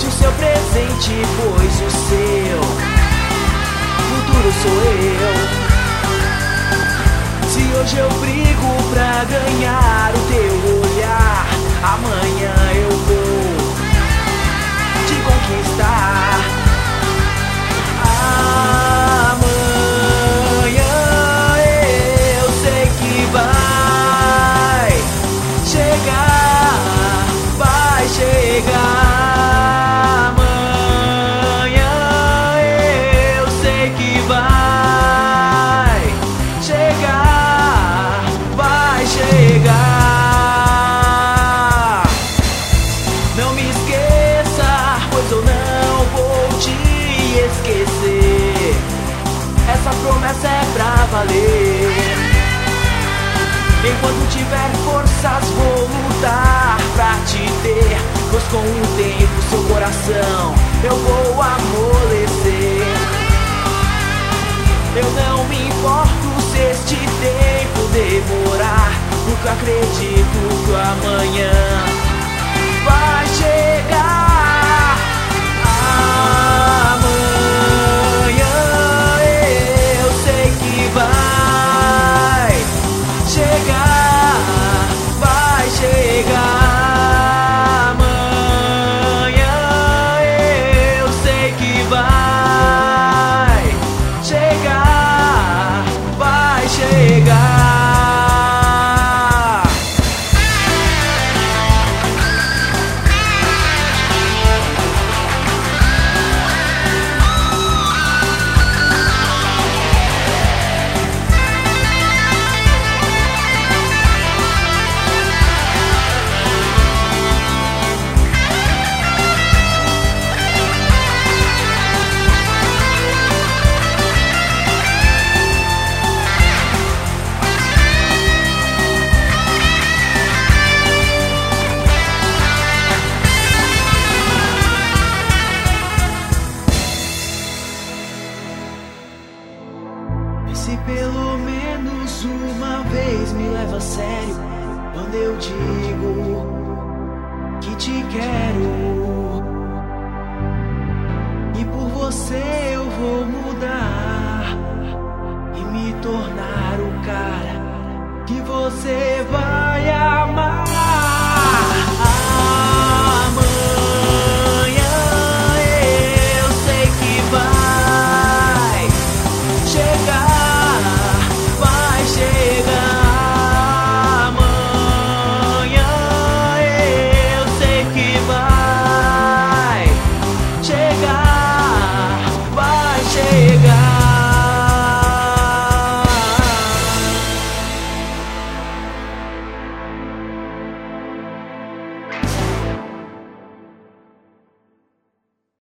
Aproveite o seu presente, pois o seu futuro sou eu. Se hoje eu brigo pra ganhar o teu olhar, amanhã eu vou te conquistar. Amanhã eu sei que vai chegar, vai chegar. Amanhã eu sei que vai chegar, vai chegar. Não me esqueça, pois eu não vou te esquecer. Essa promessa é pra valer. Enquanto tiver forças vou lutar pra te ter, pois com o tempo seu coração eu vou amolecer. Eu não me importo se este tempo demorar, porque eu acredito que o amanhã vai chegar. Amanhã eu sei que vai chegar, vai chegar. Amanhã eu sei que vai chegar, vai chegar. Se pelo menos uma vez me leva a sério quando eu digo que te quero, e por você eu vou mudar e me tornar o cara que você vai